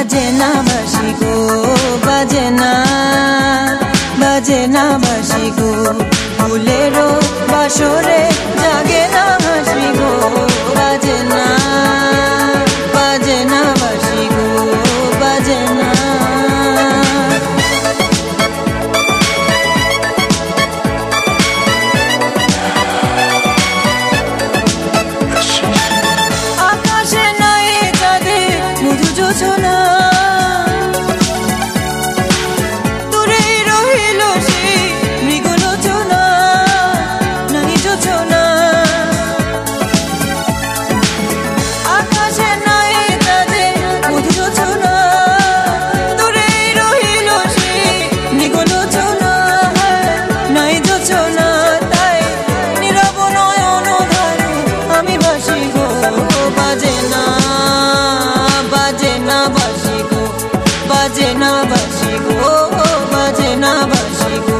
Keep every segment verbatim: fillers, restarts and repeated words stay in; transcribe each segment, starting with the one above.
বাজে না বাঁশি গো বাজে না বাজে না বাঁশি গো ফুলেরও বাসরে জাগে না হাসি গো বাজে না বাজে না বাঁশি গো বাজে না আকাশে নাই চাঁদে মধু জোছনা বাজে না বাঁশি গো বাজে না বাঁশি গো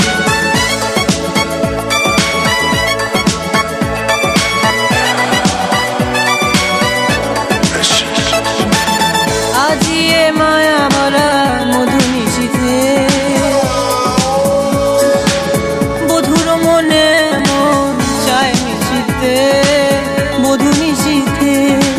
আজি এ মায়া ভরা মধু নিশীথে বধুর মনে মন চায় মিশিতে মধু নিশীথে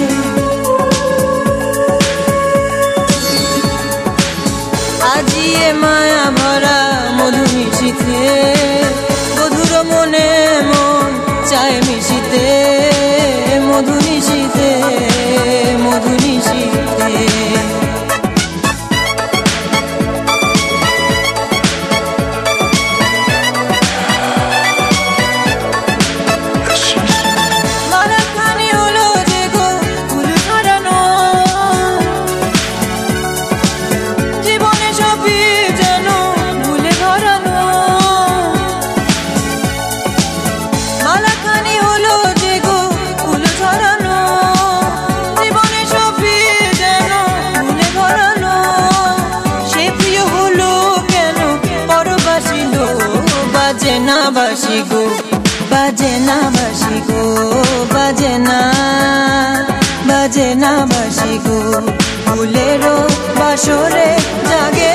আজি এ মায়া ভরা মধু মিশিতে বধুর মনে মন চায় মিশিতে মধু নিশিতে মধু নিশিতে বাজে না বাঁশি গো বাজে না বাঁশি গো বাজে না বাজে না বাঁশি গো ফুলেরও বাসরে জাগে